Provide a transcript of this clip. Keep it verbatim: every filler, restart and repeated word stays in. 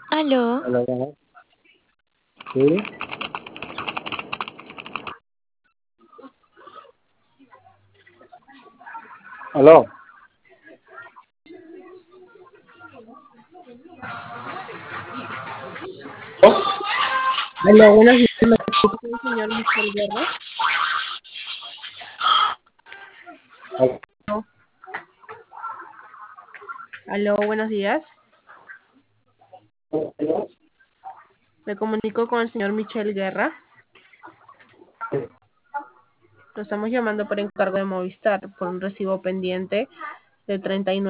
Aló, Hola, buenas. Sí, aló. Aló, buenos días, me disculpo con el señor Michel Guerra. Aló. Aló, buenos días. Me comunico con el señor Michel Guerra. Lo estamos llamando por encargo de Movistar por un recibo pendiente de treinta y nueve.